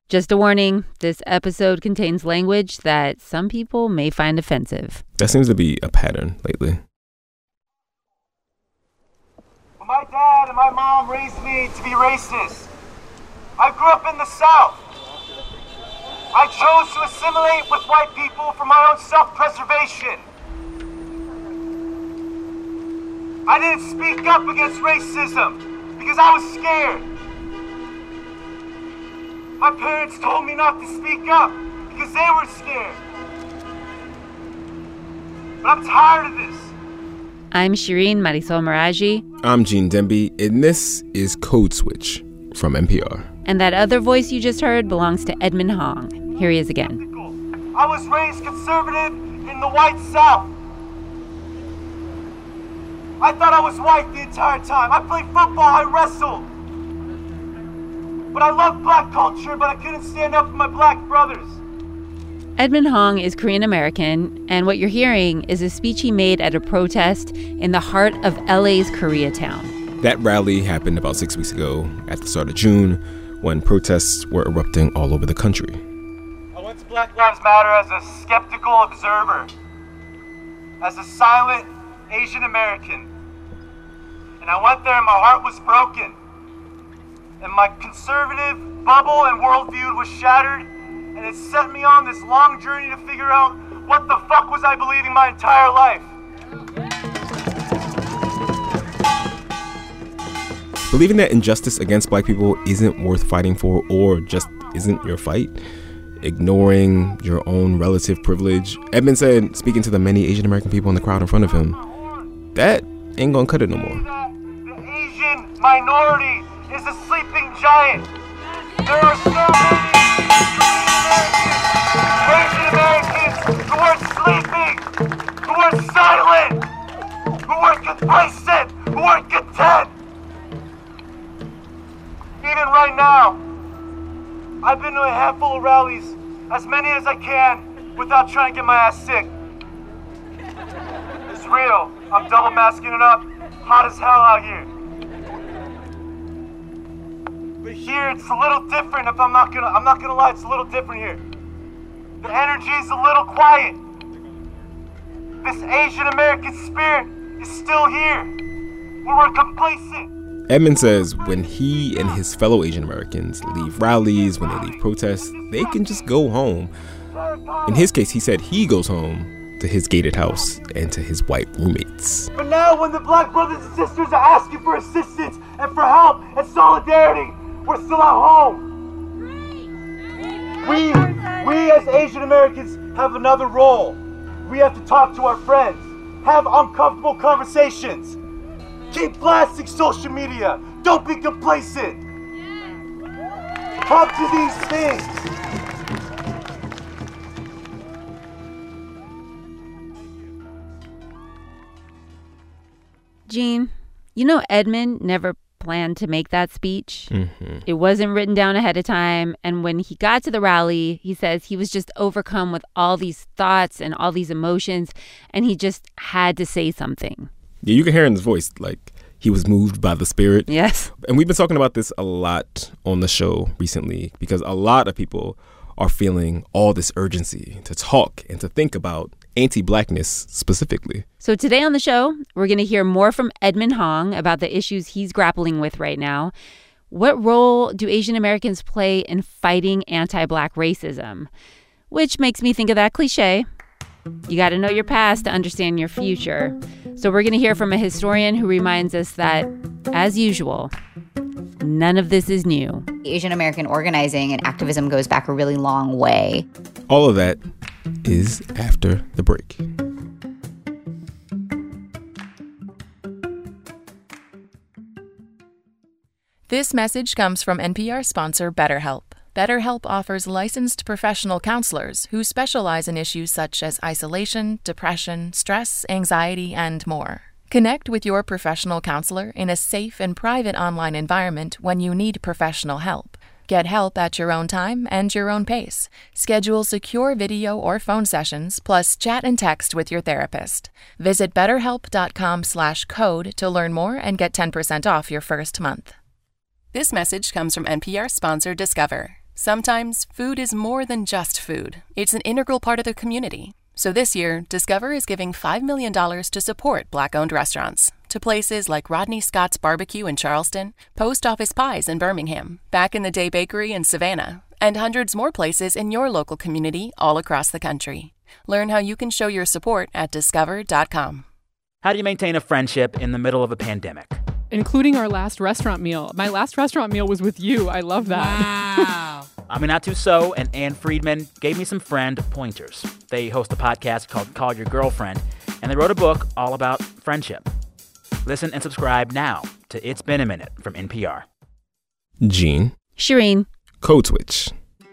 Just a warning, this episode contains language that some people may find offensive. That seems to be a pattern lately. My dad and my mom raised me to be racist. I grew up in the South. I chose to assimilate with white people for my own self-preservation. I didn't speak up against racism because I was scared. My parents told me not to speak up because they were scared. But I'm tired of this. I'm Shireen Marisol Meraji. I'm Gene Demby, and this is Code Switch from NPR. And that other voice you just heard belongs to Edmond Hong. Here he is again. I was raised conservative in the white South. I thought I was white the entire time. I played football, I wrestled. But I loved black culture, but I couldn't stand up for my black brothers. Edmond Hong is Korean American, and what you're hearing is a speech he made at a protest in the heart of LA's Koreatown. That rally happened about 6 weeks ago at the start of June when protests were erupting all over the country. I went to Black Lives Matter as a skeptical observer, as a silent Asian American. And I went there and my heart was broken. And my conservative bubble and worldview was shattered, and it set me on this long journey to figure out what the fuck was I believing my entire life. Believing that injustice against black people isn't worth fighting for or just isn't your fight, ignoring your own relative privilege, Edmond said, speaking to the many Asian American people in the crowd in front of him, that ain't gonna cut it no more. The Asian minority is a sleeping giant. There are so many Asian Americans who are sleeping, who are silent, who are complacent, who are content. Even right now, I've been to a handful of rallies, as many as I can, without trying to get my ass sick. It's real. I'm double masking it up. Hot as hell out here. But here it's a little different. I'm not gonna lie, it's a little different here. The energy is a little quiet. This Asian American spirit is still here. We're complacent. Edmond says when he and his fellow Asian Americans leave rallies, when they leave protests, they can just go home. In his case, he said he goes home to his gated house and to his white roommates. But now when the black brothers and sisters are asking for assistance and for help and solidarity, we're still at home. We as Asian Americans have another role. We have to talk to our friends, have uncomfortable conversations. Keep blasting social media. Don't be complacent. Talk to these things. Gene, you know Edmond never planned to make that speech. Mm-hmm. It wasn't written down ahead of time. And when he got to the rally, he says he was just overcome with all these thoughts and all these emotions, and he just had to say something. Yeah, you can hear in his voice, like, he was moved by the spirit. Yes. And we've been talking about this a lot on the show recently because a lot of people are feeling all this urgency to talk and to think about anti-blackness specifically. So today on the show, we're going to hear more from Edmond Hong about the issues he's grappling with right now. What role do Asian Americans play in fighting anti-black racism? Which makes me think of that cliche. You got to know your past to understand your future. So we're going to hear from a historian who reminds us that, as usual, none of this is new. Asian American organizing and activism goes back a really long way. All of that is after the break. This message comes from NPR sponsor BetterHelp. BetterHelp offers licensed professional counselors who specialize in issues such as isolation, depression, stress, anxiety, and more. Connect with your professional counselor in a safe and private online environment when you need professional help. Get help at your own time and your own pace. Schedule secure video or phone sessions, plus chat and text with your therapist. Visit betterhelp.com/code to learn more and get 10% off your first month. This message comes from NPR sponsor Discover. Sometimes food is more than just food. It's an integral part of the community. So this year, Discover is giving $5 million to support Black-owned restaurants, to places like Rodney Scott's Barbecue in Charleston, Post Office Pies in Birmingham, Back in the Day Bakery in Savannah, and hundreds more places in your local community all across the country. Learn how you can show your support at discover.com. How do you maintain a friendship in the middle of a pandemic? Including our last restaurant meal. My last restaurant meal was with you. I love that. Wow. Aminatou Sow and Ann Friedman gave me some friend pointers. They host a podcast called Call Your Girlfriend, and they wrote a book all about friendship. Listen and subscribe now to It's Been a Minute from NPR. Gene. Shireen. Code Switch.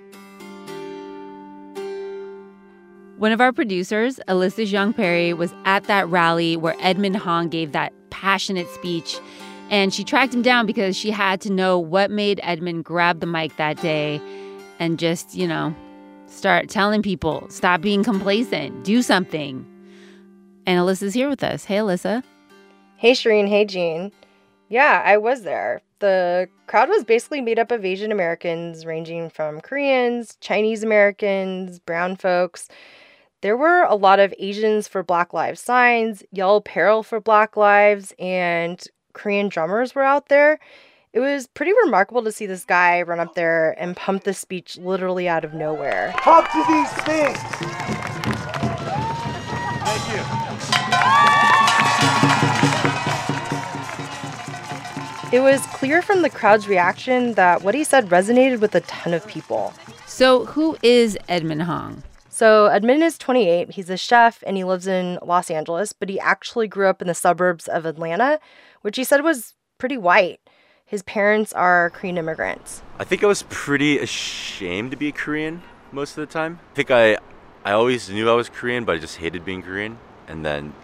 One of our producers, Alyssa Jeong-Perry, was at that rally where Edmond Hong gave that passionate speech, and she tracked him down because she had to know what made Edmond grab the mic that day and just, start telling people, stop being complacent, do something. And Alyssa's here with us. Hey, Alyssa. Hey, Shireen. Hey, Gene. Yeah, I was there. The crowd was basically made up of Asian Americans, ranging from Koreans, Chinese Americans, brown folks. There were a lot of Asians for Black Lives signs, yellow apparel for Black Lives, and Korean drummers were out there. It was pretty remarkable to see this guy run up there and pump the speech literally out of nowhere. Pump to these things! Thank you. It was clear from the crowd's reaction that what he said resonated with a ton of people. So who is Edmond Hong? So Edmond is 28. He's a chef and he lives in Los Angeles, but he actually grew up in the suburbs of Atlanta, which he said was pretty white. His parents are Korean immigrants. I think I was pretty ashamed to be Korean most of the time. I think I always knew I was Korean, but I just hated being Korean. And then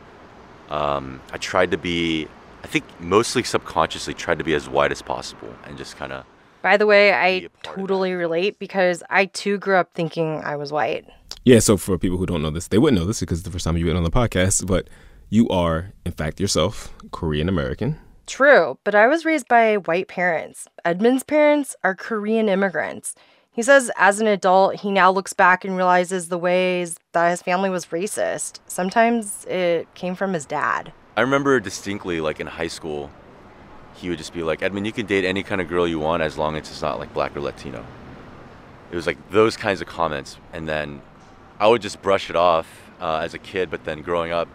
I tried to be, I think mostly subconsciously tried to be as white as possible and just kind of... By the way, I totally relate because I too grew up thinking I was white. Yeah, so for people who don't know this, they wouldn't know this because it's the first time you've been on the podcast, but you are, in fact, yourself Korean American. True, but I was raised by white parents. Edmond's parents are Korean immigrants. He says as an adult, he now looks back and realizes the ways that his family was racist. Sometimes it came from his dad. I remember distinctly, like in high school, he would just be like, Edmond, you can date any kind of girl you want as long as it's not like Black or Latino. It was like those kinds of comments. And then I would just brush it off as a kid, but then growing up,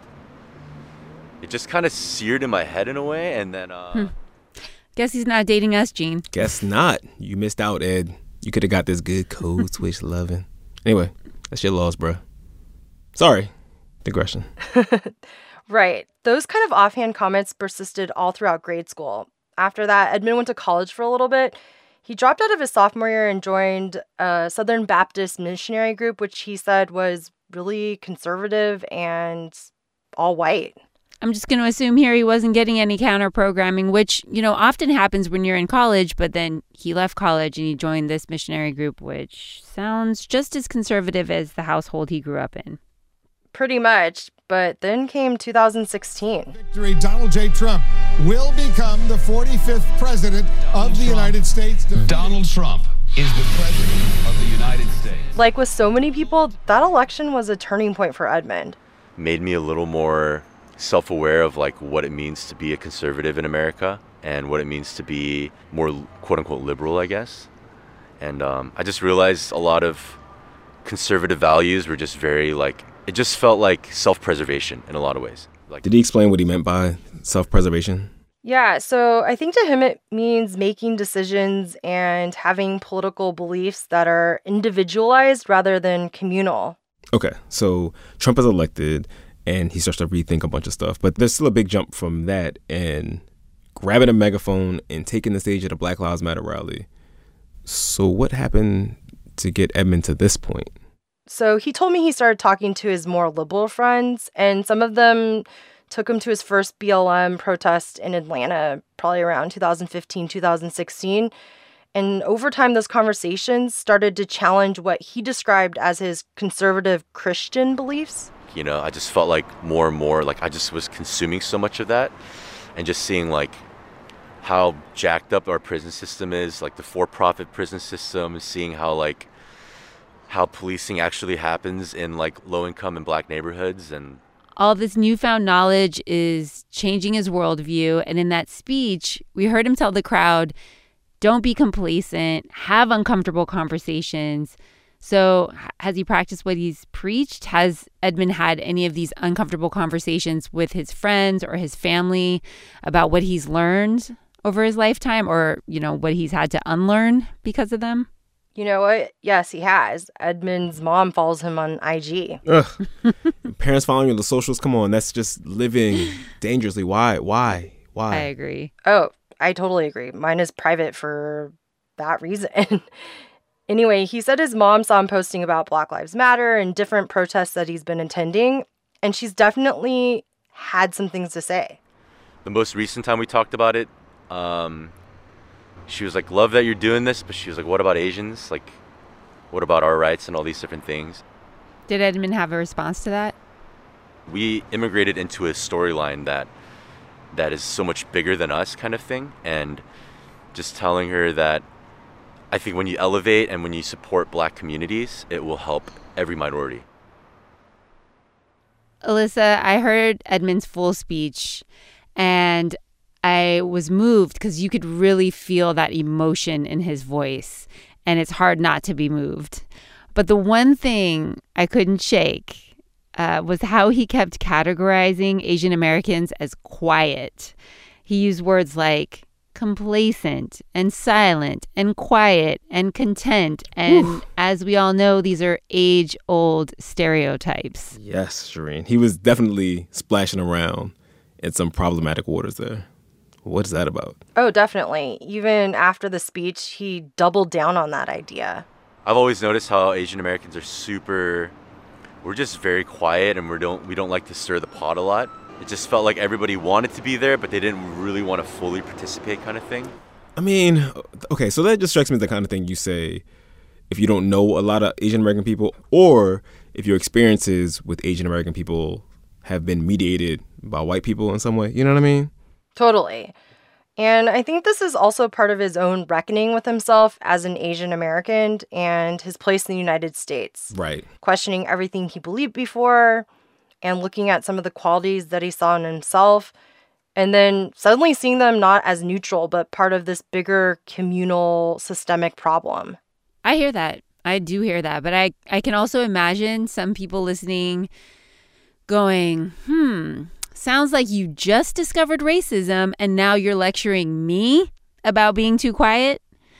it just kind of seared in my head in a way. And then... Guess he's not dating us, Gene. Guess not. You missed out, Ed. You could have got this good code switch loving. Anyway, that's your loss, bruh. Sorry. Digression. Right. Those kind of offhand comments persisted all throughout grade school. After that, Edmond went to college for a little bit. He dropped out of his sophomore year and joined a Southern Baptist missionary group, which he said was really conservative and all white. I'm just going to assume here he wasn't getting any counter programming, which, often happens when you're in college. But then he left college and he joined this missionary group, which sounds just as conservative as the household he grew up in. Pretty much. But then came 2016. Victory, Donald J. Trump will become the 45th president of the United States. Donald Trump is the president of the United States. Like with so many people, that election was a turning point for Edmond. Made me a little more self-aware of like what it means to be a conservative in America and what it means to be more quote-unquote liberal, I guess. And I just realized a lot of conservative values were just very like, it just felt like self-preservation in a lot of ways. Like, did he explain what he meant by self-preservation? Yeah, so I think to him it means making decisions and having political beliefs that are individualized rather than communal. Okay, so Trump is elected and he starts to rethink a bunch of stuff. But there's still a big jump from that and grabbing a megaphone and taking the stage at a Black Lives Matter rally. So what happened to get Edmond to this point? So he told me he started talking to his more liberal friends, and some of them took him to his first BLM protest in Atlanta, probably around 2015, 2016. And over time, those conversations started to challenge what he described as his conservative Christian beliefs. I just felt like more and more, like I just was consuming so much of that and just seeing like how jacked up our prison system is, like the for-profit prison system, seeing how policing actually happens in like low-income and black neighborhoods. And all this newfound knowledge is changing his worldview. And in that speech, we heard him tell the crowd, don't be complacent, have uncomfortable conversations. So has he practiced what he's preached? Has Edmund had any of these uncomfortable conversations with his friends or his family about what he's learned over his lifetime, or, you know, what he's had to unlearn because of them? You know what? Yes, he has. Edmund's mom follows him on IG. Ugh. Parents following you on the socials? Come on, that's just living dangerously. Why? I agree. Oh, I totally agree. Mine is private for that reason. Anyway, he said his mom saw him posting about Black Lives Matter and different protests that he's been attending, and she's definitely had some things to say. The most recent time we talked about it, she was like, love that you're doing this, but she was like, what about Asians? Like, what about our rights and all these different things? Did Edmund have a response to that? We immigrated into a storyline that is so much bigger than us kind of thing. And just telling her that I think when you elevate and when you support black communities, it will help every minority. Alyssa, I heard Edmund's full speech, and I was moved because you could really feel that emotion in his voice, and it's hard not to be moved. But the one thing I couldn't shake was how he kept categorizing Asian Americans as quiet. He used words like complacent and silent and quiet and content. And as we all know, these are age-old stereotypes. Yes, Shireen. He was definitely splashing around in some problematic waters there. What is that about? Oh, definitely. Even after the speech, he doubled down on that idea. I've always noticed how Asian Americans are we're just very quiet, and we don't like to stir the pot a lot. It just felt like everybody wanted to be there, but they didn't really want to fully participate kind of thing. I mean, okay, so that just strikes me as the kind of thing you say if you don't know a lot of Asian American people, or if your experiences with Asian American people have been mediated by white people in some way. You know what I mean? Totally. And I think this is also part of his own reckoning with himself as an Asian American and his place in the United States. Right. Questioning everything he believed before and looking at some of the qualities that he saw in himself, and then suddenly seeing them not as neutral, but part of this bigger communal systemic problem. I hear that. I do hear that. But I can also imagine some people listening going, sounds like you just discovered racism and now you're lecturing me about being too quiet.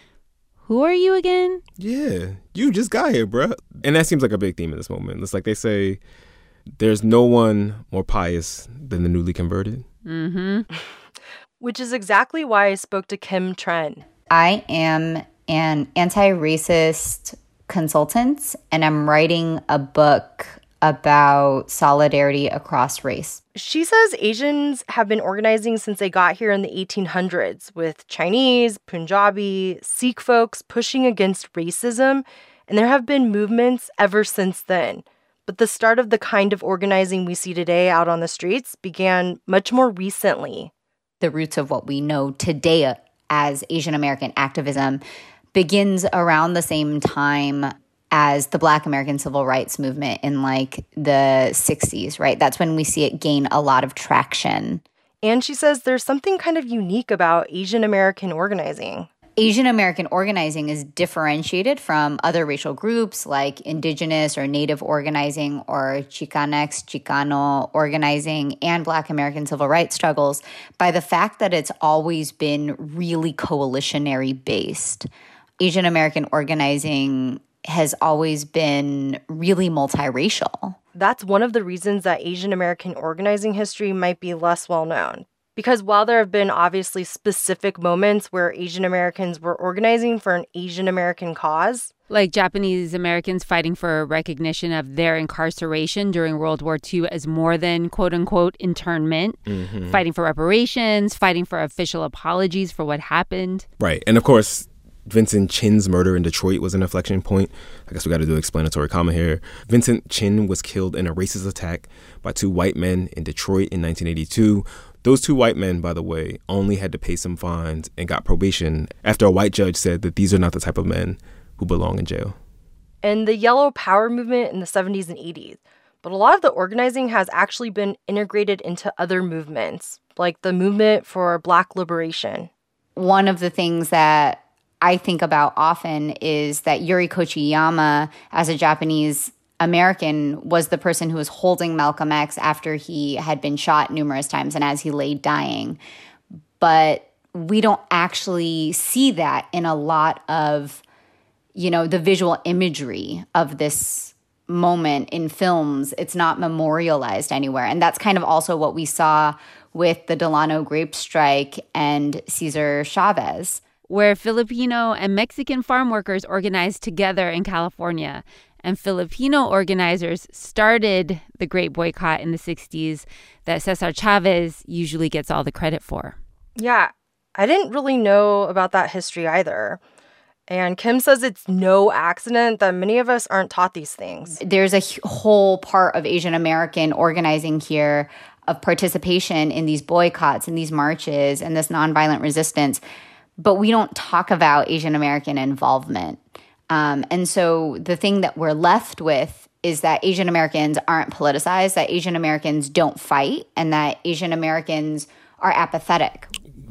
Who are you again? Yeah, you just got here, bruh. And that seems like a big theme in this moment. It's like they say, there's no one more pious than the newly converted. Mm-hmm. Which is exactly why I spoke to Kim Tren. I am an anti-racist consultant, and I'm writing a book about solidarity across race. She says Asians have been organizing since they got here in the 1800s, with Chinese, Punjabi, Sikh folks pushing against racism, and there have been movements ever since then. But the start of the kind of organizing we see today out on the streets began much more recently. The roots of what we know today as Asian American activism begins around the same time as the Black American Civil Rights Movement in like the 60s, right? That's when we see it gain a lot of traction. And she says there's something kind of unique about Asian American organizing. Asian American organizing is differentiated from other racial groups like indigenous or native organizing or Chicanx, Chicano organizing and Black American civil rights struggles by the fact that it's always been really coalitionary based. Asian American organizing has always been really multiracial. That's one of the reasons that Asian American organizing history might be less well known. Because while there have been obviously specific moments where Asian Americans were organizing for an Asian American cause, like Japanese Americans fighting for recognition of their incarceration during World War II as more than quote-unquote internment, fighting for reparations, fighting for official apologies for what happened. Right. And of course, Vincent Chin's murder in Detroit was an inflection point. I guess we got to do an explanatory comment here. Vincent Chin was killed in a racist attack by two white men in Detroit in 1982. Those two white men, by the way, only had to pay some fines and got probation after a white judge said that these are not the type of men who belong in jail. And the Yellow Power movement in the 70s and 80s. But a lot of the organizing has actually been integrated into other movements, like the movement for Black liberation. One of the things that I think about often is that Yuri Kochiyama, as a Japanese American, was the person who was holding Malcolm X after he had been shot numerous times and as he lay dying. But we don't actually see that in a lot of, the visual imagery of this moment in films. It's not memorialized anywhere. And that's kind of also what we saw with the Delano grape strike and Cesar Chavez, where Filipino and Mexican farm workers organized together in California. And Filipino organizers started the grape boycott in the 60s that Cesar Chavez usually gets all the credit for. Yeah, I didn't really know about that history either. And Kim says it's no accident that many of us aren't taught these things. There's a whole part of Asian American organizing here, of participation in these boycotts and these marches and this nonviolent resistance. But we don't talk about Asian American involvement. And so the thing that we're left with is that Asian Americans aren't politicized, that Asian Americans don't fight, and that Asian Americans are apathetic.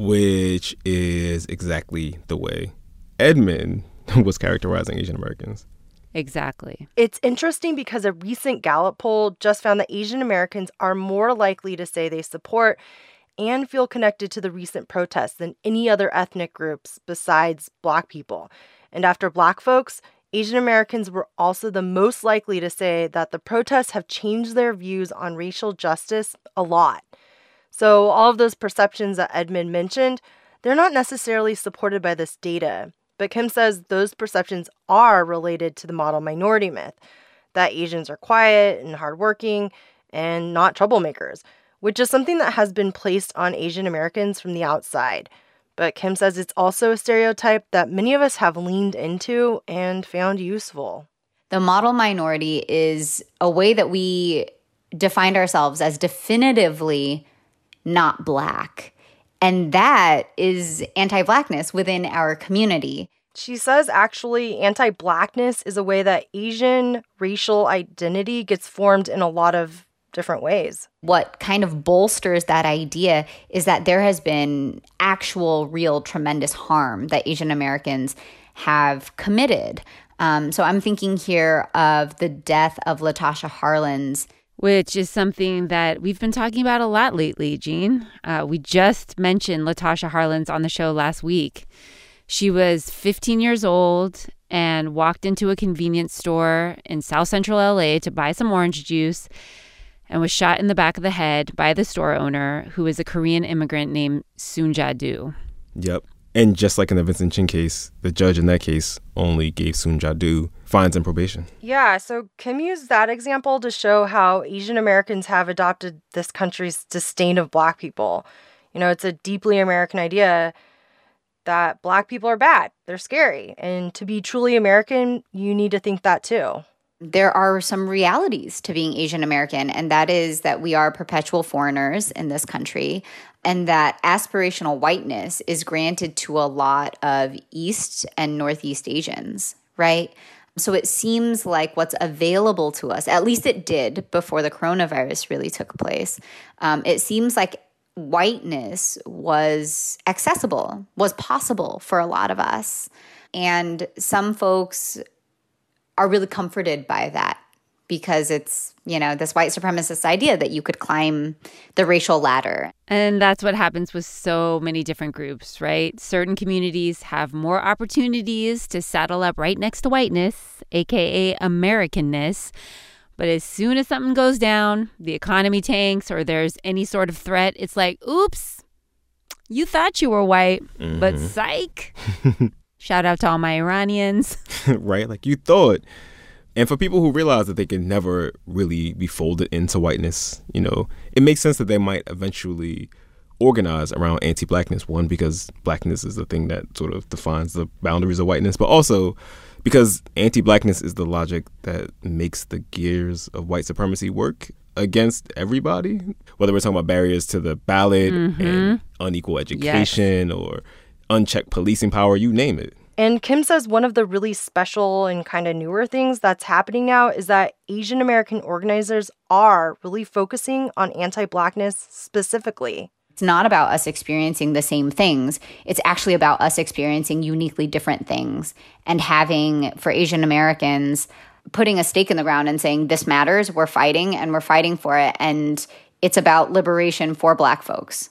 Which is exactly the way Edmund was characterizing Asian Americans. Exactly. It's interesting because a recent Gallup poll just found that Asian Americans are more likely to say they support and feel connected to the recent protests than any other ethnic groups besides Black people. And after Black folks, Asian Americans were also the most likely to say that the protests have changed their views on racial justice a lot. So all of those perceptions that Edmund mentioned, they're not necessarily supported by this data. But Kim says those perceptions are related to the model minority myth, that Asians are quiet and hardworking and not troublemakers, which is something that has been placed on Asian Americans from the outside. But Kim says it's also a stereotype that many of us have leaned into and found useful. The model minority is a way that we defined ourselves as definitively not Black. And that is anti-Blackness within our community. She says actually anti-Blackness is a way that Asian racial identity gets formed in a lot of different ways. What kind of bolsters that idea is that there has been actual, real, tremendous harm that Asian Americans have committed. So I'm thinking here of the death of Latasha Harlins, which is something that we've been talking about a lot lately, Jean. We just mentioned Latasha Harlins on the show last week. She was 15 years old and walked into a convenience store in South Central LA to buy some orange juice and was shot in the back of the head by the store owner, who is a Korean immigrant named Soon Ja-do. Yep. And just like in the Vincent Chin case, the judge in that case only gave Soon Ja-do fines and probation. Yeah, so Kim used that example to show how Asian Americans have adopted this country's disdain of Black people. It's a deeply American idea that Black people are bad. They're scary. And to be truly American, you need to think that too. There are some realities to being Asian American, and that is that we are perpetual foreigners in this country, and that aspirational whiteness is granted to a lot of East and Northeast Asians, right? So it seems like what's available to us, at least it did before the coronavirus really took place, it seems like whiteness was accessible, was possible for a lot of us. And some folks are really comforted by that because it's, this white supremacist idea that you could climb the racial ladder. And that's what happens with so many different groups, right? Certain communities have more opportunities to saddle up right next to whiteness, aka Americanness. But as soon as something goes down, the economy tanks, or there's any sort of threat, it's like, oops, you thought you were white, but psych. Shout out to all my Iranians. Right? Like you thought. And for people who realize that they can never really be folded into whiteness, it makes sense that they might eventually organize around anti-Blackness. One, because Blackness is the thing that sort of defines the boundaries of whiteness, but also because anti-Blackness is the logic that makes the gears of white supremacy work. against everybody, whether we're talking about barriers to the ballot and unequal education or unchecked policing power, you name it. And Kim says one of the really special and kind of newer things that's happening now is that Asian American organizers are really focusing on anti-Blackness specifically. It's not about us experiencing the same things. It's actually about us experiencing uniquely different things and having, for Asian Americans, putting a stake in the ground and saying, this matters, we're fighting, and we're fighting for it. And it's about liberation for Black folks.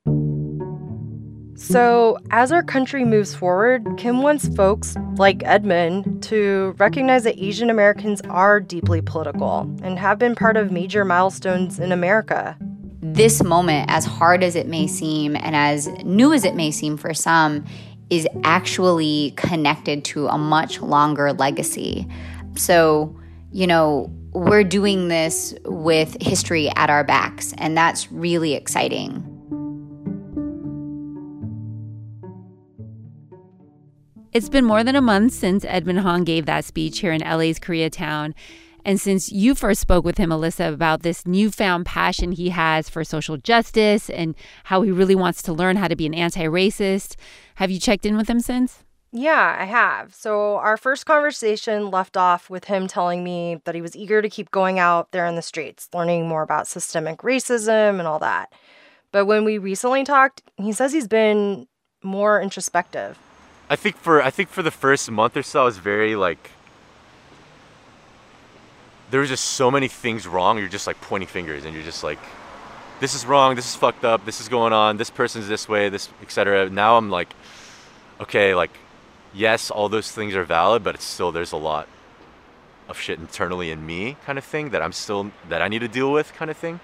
So as our country moves forward, Kim wants folks like Edmund to recognize that Asian Americans are deeply political and have been part of major milestones in America. This moment, as hard as it may seem and as new as it may seem for some, is actually connected to a much longer legacy. So, we're doing this with history at our backs, and that's really exciting. It's been more than a month since Edmund Hong gave that speech here in LA's Koreatown. And since you first spoke with him, Alyssa, about this newfound passion he has for social justice and how he really wants to learn how to be an anti-racist, have you checked in with him since? Yeah, I have. So our first conversation left off with him telling me that he was eager to keep going out there in the streets, learning more about systemic racism and all that. But when we recently talked, he says he's been more introspective. I think for the first month or so, I was very there was just so many things wrong. You're just pointing fingers, and you're just like, this is wrong, this is fucked up, this is going on, this person's this way, this, etc. Now I'm like, okay, yes, all those things are valid, but it's still, there's a lot of shit internally in me, kind of thing, that I need to deal with, kind of thing.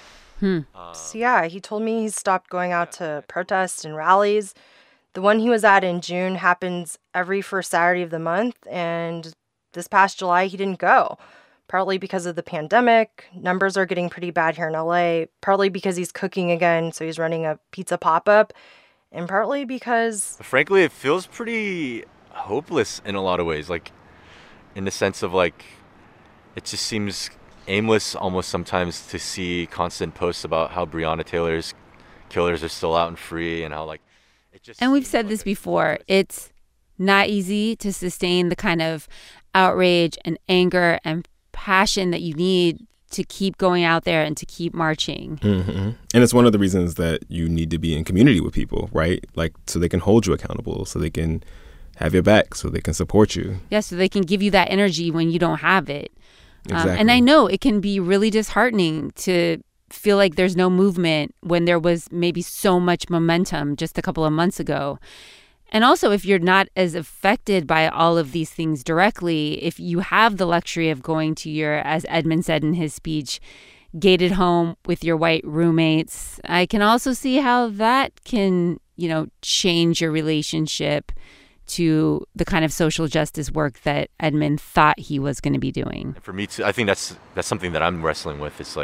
So yeah, he told me he's stopped going out to protests and rallies. The one he was at in June happens every first Saturday of the month, and this past July he didn't go. Partly because of the pandemic, numbers are getting pretty bad here in LA, partly because he's cooking again, so he's running a pizza pop-up, and partly because... Frankly, it feels pretty hopeless in a lot of ways, in the sense of it just seems aimless almost sometimes to see constant posts about how Breonna Taylor's killers are still out and free, and how it just... And we've said this before, it's not easy to sustain the kind of outrage and anger and passion that you need to keep going out there and to keep marching. And it's one of the reasons that you need to be in community with people, right? So they can hold you accountable, so they can have your back, so they can support you. Yeah, so they can give you that energy when you don't have it. Exactly. And I know it can be really disheartening to feel like there's no movement when there was maybe so much momentum just a couple of months ago. And also, if you're not as affected by all of these things directly, if you have the luxury of going to your, as Edmund said in his speech, gated home with your white roommates, I can also see how that can, change your relationship to the kind of social justice work that Edmund thought he was going to be doing. For me too, I think that's something that I'm wrestling with. It's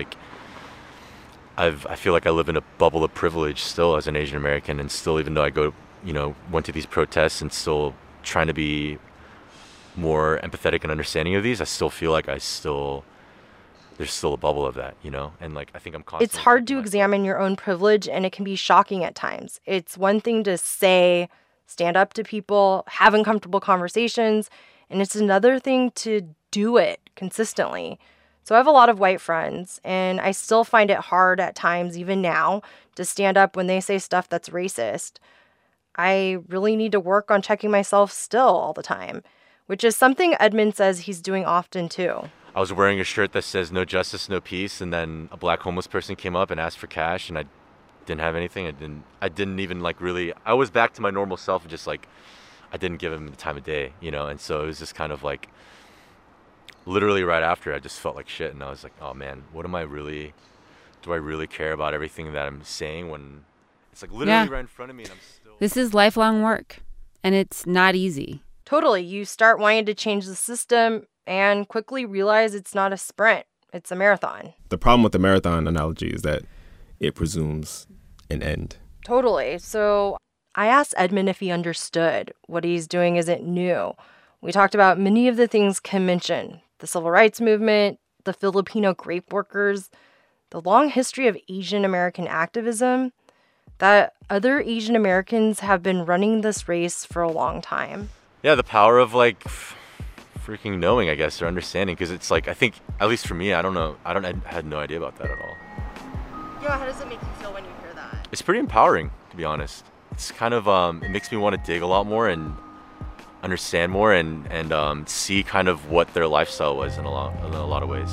I feel like I live in a bubble of privilege still as an Asian American, and still, even though I went to these protests and still trying to be more empathetic and understanding of these, I still feel like there's still a bubble of that, and I think I'm constantly... It's hard to examine your own privilege, and it can be shocking at times. It's one thing to say, stand up to people, have uncomfortable conversations, and it's another thing to do it consistently. So I have a lot of white friends, and I still find it hard at times, even now, to stand up when they say stuff that's racist. I really need to work on checking myself still all the time, which is something Edmund says he's doing often too. I was wearing a shirt that says "No justice, no peace," and then a black homeless person came up and asked for cash, and I didn't have anything. I didn't even really... I was back to my normal self, just I didn't give him the time of day, and so it was just kind of literally right after, I just felt like shit, and I was like, oh man, do I really care about everything that I'm saying when it's literally right in front of me, and I'm still... This is lifelong work, and it's not easy. Totally. You start wanting to change the system and quickly realize it's not a sprint, it's a marathon. The problem with the marathon analogy is that it presumes an end. Totally. So I asked Edmund if he understood what he's doing isn't new. We talked about many of the things Kim mentioned: the civil rights movement, the Filipino grape workers, the long history of Asian American activism, that other Asian Americans have been running this race for a long time. Yeah, the power of like freaking knowing, I guess, or understanding, because it's like, I think, at least for me, I had no idea about that at all. Yeah, how does it make you feel when you hear that? It's pretty empowering, to be honest. It's kind of, it makes me want to dig a lot more and understand more and see kind of what their lifestyle was in a lot of ways.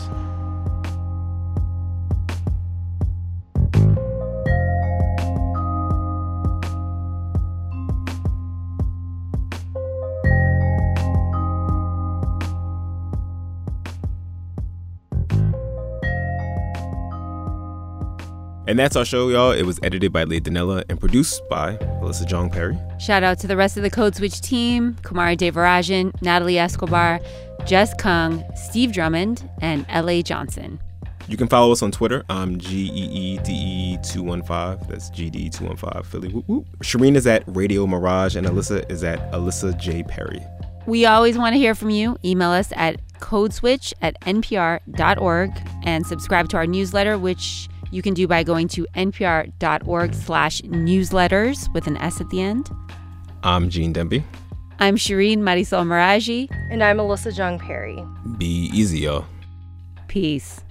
And that's our show, y'all. It was edited by Leah Donnella and produced by Alyssa Jong Perry. Shout out to the rest of the Code Switch team, Kumari Devarajan, Natalie Escobar, Jess Kung, Steve Drummond, and L.A. Johnson. You can follow us on Twitter. I'm GEEDE215. That's GD215 Philly. Whoop, whoop. Shireen is at Radio Mirage, and Alyssa is at Alyssa J. Perry. We always want to hear from you. Email us at codeswitch@npr.org and subscribe to our newsletter, which you can do by going to npr.org/newsletters with an S at the end. I'm Gene Demby. I'm Shireen Marisol Meraji. And I'm Alyssa Jong Perry. Be easy, y'all. Peace.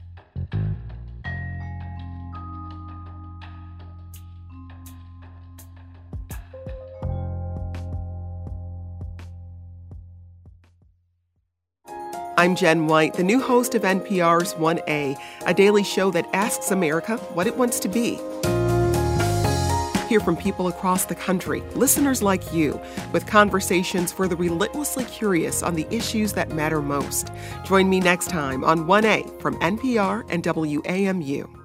I'm Jen White, the new host of NPR's 1A, a daily show that asks America what it wants to be. Hear from people across the country, listeners like you, with conversations for the relentlessly curious on the issues that matter most. Join me next time on 1A from NPR and WAMU.